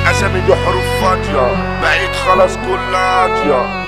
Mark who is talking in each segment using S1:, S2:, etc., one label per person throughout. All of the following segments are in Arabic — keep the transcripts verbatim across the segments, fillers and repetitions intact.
S1: اسامي دي حروف فاضية، بقيت خلاص كلها قاضية.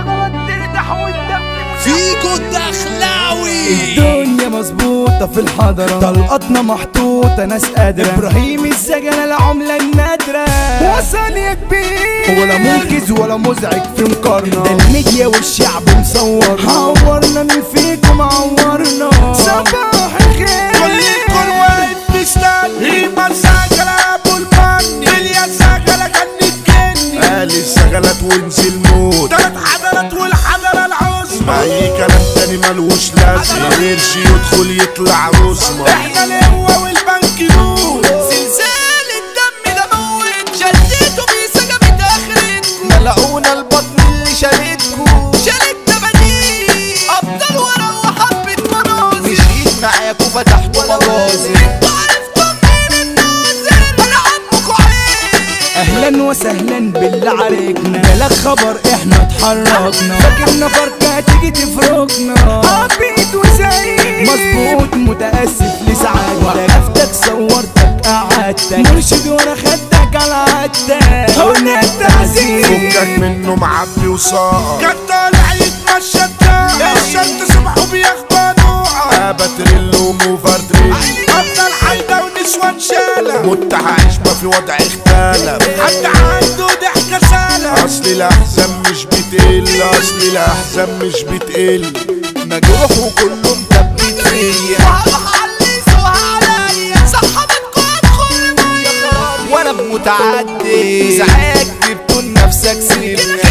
S2: فيكو الدخلاوي
S3: الدنيا مظبوطة في الحضرة، طلقاتنا محطوطة ناس قادرة. ابراهيم السجنة العملة النادرة، وصل يا كبير ولا منقذ ولا مزعج في مقارنة. ده الميديا والشعب مصورنا، عورنا من فيكم عورنا. صباح الخير
S1: كل الكون واقف مستني، ما السجلة ابو المني دنيا السجلة كانت جني. قال السجلات ونزل موت، تلات حضرات والحضرة العظمى. اي كلام تاني ملوش لازمة، قرش يدخل يطلع رسمة. احنا القوة والبنك نور،
S2: زلزال الدم ده موت، شديته بسجمة اخرتكم. ملعونا البطن اللي شالتكم، شالت تباديل ابطال ورا وحبة مناظر. مشيت معاكوا فتحتوا مجازر، انتوا عرفتوا منين الناظر؟ انا عمكوا عين.
S3: اهلا وسهلا بالله عليكنا، بلاك خبر احنا اتحركنا. فاكرنا فرقة تيجي تفرقنا، عبيد وزعيم مظبوط متأسف لسعادتك. وقفتك صورتك قعدتك، مرشد وانا خدتك على عادتك. هنا التعزيز
S1: فكك منه معبي وصاقة، كان طالع يتمشى الداقة. الشمس صبحه بياخدوا نوعة، باتريل وموفردريل افضل حيدة ونسوان شالة. مت عايش ما في وضع اختلف، حد عنده ضحكة سالة. اصل الاحزان مش بتقل، اصل الاحزان مش بتقل.
S2: مجروح وكله مثبت فيا، وهحلسوا عليا صحبتكوا ادخل مية. وانا بمتعدي ازعاج جبتوا لنفسك سيبنا،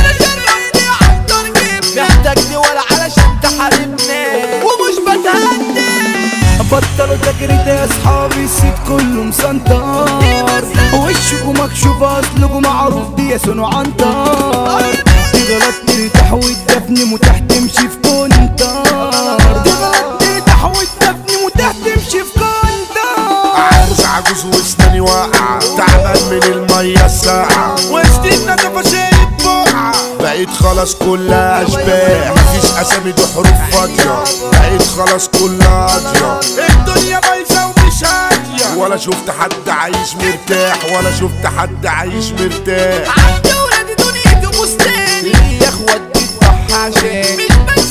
S2: محتاجني ولا علشان تحاربنا ومش بتهدي.
S3: بطلوا تجريد يا اصحابي، السيد كله مسنطر. وشكوا مكشوف اصلكوا معروف دي يا سنو عنتر. تغلط ترتاح وتدفني متاح تمشي في كونتر. تغلط ترتاح وتدفني متاح تمشي في كونتر.
S1: عجوز عجوز واسناني واقعة، تعبان من المية الساقعة. وسطنا تفاشيب بقعة، بقيت خلاص كلها اشباح. مفيش اسامي دي حروف فاضية، بقيت خلاص كلها قاضية. الدنيا بايظة ومش هادية، ولا شفت حد عايش مرتاح، ولا شفت حد عايش مرتاح.
S2: عندي ولادي دنيتي مستاني، يا اخوات دي تضحى عشان مش بنسى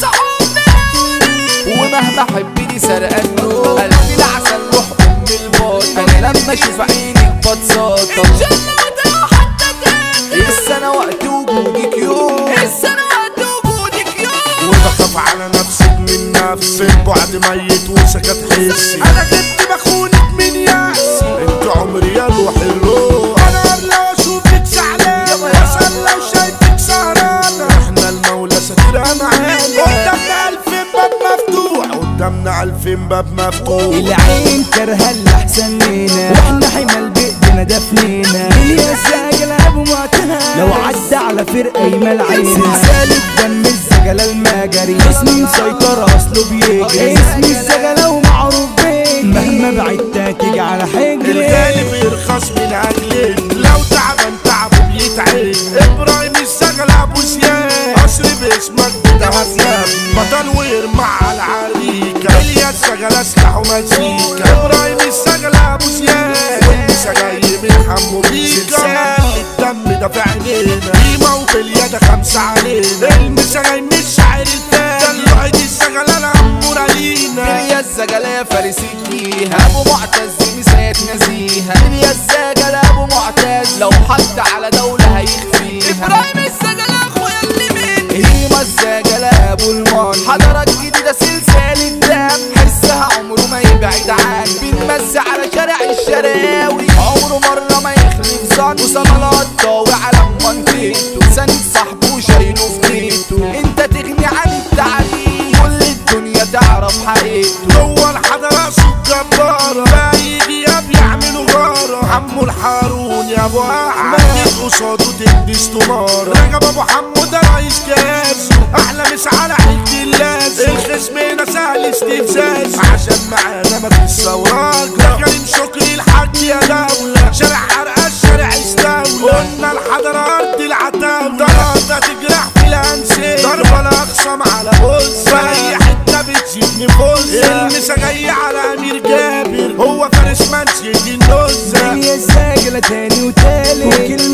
S2: حبنا. ومهما حبني سرقان نور قلبي العسل روح ام الباطل. انا لما اشوف عينك بتساطل، الجنة وده حتى تاني. السنة وقت وجودك يوم، السنة وقت وجودك يوم.
S1: وبخاف على نفسك من نفسي، البعد ميت وسكت حسي. انا كنت بخونك من يأسي، انت عمري يا روح الروح. انا لو اشوفك زعلانة، واسأل لو شايفك سهرانة. احنا المولى ساترها معانا، قدامنا الفين باب مفتوح، قدامنا الفين باب مفتوح.
S3: العين كرهة اللي احسن لينا، واحنا حمل بايدينا دفنينا. يا ساجل ابو معتها، لو عدى على فرقة يمال عينا. سلسال الدم الزجلة المجري، اسمي مسيطر اصله بيجري. اسمي الزجلة ومعروف بيه، مهما بعدت تيجي على حجري.
S1: الغالب يرخص من اجلك، لو تعبان تعبه بيتعب. ابراهيم الزجلة ابو زياد، قصر باسمك بتهزم. بطل ويرمع على العريكة، اليا الزجلة سلاح ومزيكا. ابراهيم الزجلة ابو زياد، والنسا جاي من حمو بيكا. سلسال الدم ده في عينينا، قيمة وباليد خمسة علينا. المسا جاي من الشعر التاني، دلوعي دي الزجلة الأمورة لينا.
S2: يا الزجلة يا فارس فيها، ابو معتز مسات نزيها. يا الزجلة ابو معتز، لو حد على دولة هيخفيها. ابراهيم الزجلة اخويا اللي مني، هيما الزجلة ابو المان. حضارات جديدة سلسال الدم، حسها عمره ما يبعد عنه. بنمسي على شارع الشراوي، عمره مرة ما يخلف ظن. وصلالات ضاوي على منطقته، سند صاحبه وشايله في بيته. انت تغني عن التعريف، كل الدنيا تعرف حقيقته.
S1: جوه الحضارة صوت جبارة، بايدي يا بيعملوا غارة. عمو الحارون يا ابو احمد، جيت قصاده تدي استمارة. رجب ابو حمو ده رئيس كاس، احلى مس على عيلة اللاس. الخصم هنا سهل استفزاز، عشان معانا مفيش ثورات. ده كريم شكري الحاج يا دولة، شارع حرقة الشارع استولى. قلنا الحضارة ارض العتاولة، ضربة تجرح في الانسية، ضربة لاخصم على بص. في اي حتة بتزيد نفوسها، المسا جاي على امير جابر، هو فارس منسي دي النزة.
S3: يا الزجلة تاني وتالت،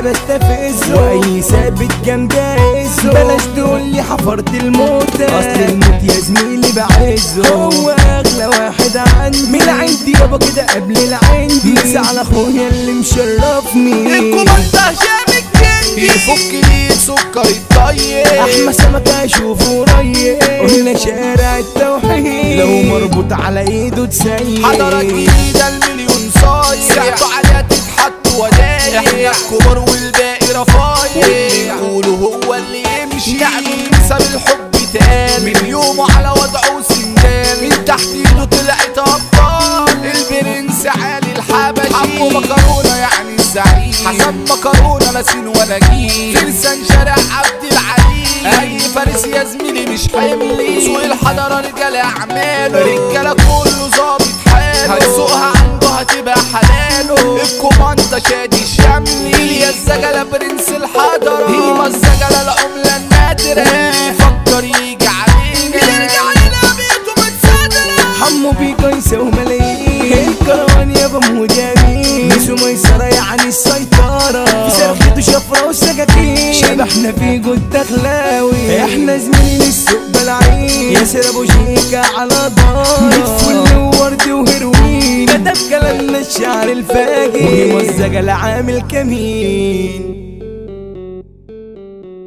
S3: بستفزه واي ثابت جنبي اهزه. بلاش تقولي حفرت الموت، اصل الموت يا زميلي بعزه. هو اغلى واحد عندي من عندي يابا كده قبل العندي. مسا على اخويا اللي مشرفني
S2: الكوماندا هشام الجندي يفك لي سكر الطيب.
S3: احمى سمكة اشوفه قريب قلنا شارع التوحيد. لو مربوط على ايده تسيب
S2: حضرة جديدة المليون صايع. ساعته عليها تتحط ودايع. احنا الكبار والباقي رفايع. واللي يقولوا هو اللي يمشي. يعني بسبب الحب تقال من يومه على وضعه سندال. من تحت ايده طلعت ابطال. البرنس علي الحبشي. حمو مكرونة يعني الزعيم. حسن مكرونة لا سين ولا جيم. فرسان شارع عبد العليم. اي فارس يا زميلي مش حملي. سوق الحضرة رجالة اعماله. رجالة كله ظابط حاله. هتسوقها عنده هتبقى حلاله. الكوماندا شادي الشملي. يا الزجلة برنس الحضرة. هي الزجلة العملة النادرة. واللي يفكر يجي علينا يرجع علينا بيته متصدرة.
S3: حمو بيكا يساوي ملايين. الكروان يابا مجانين. ميسو ميسرة يعني السيطرة. في سرخته شفرة وسكاكين. شبحنا في جود دخلاوي. احنا زميلين السوق بلعين. ياسر ابو شيكا على دار. مدفل وورد وهيروين. كتب كلامنا الشعر الفاجر. ومزج العامل كمين.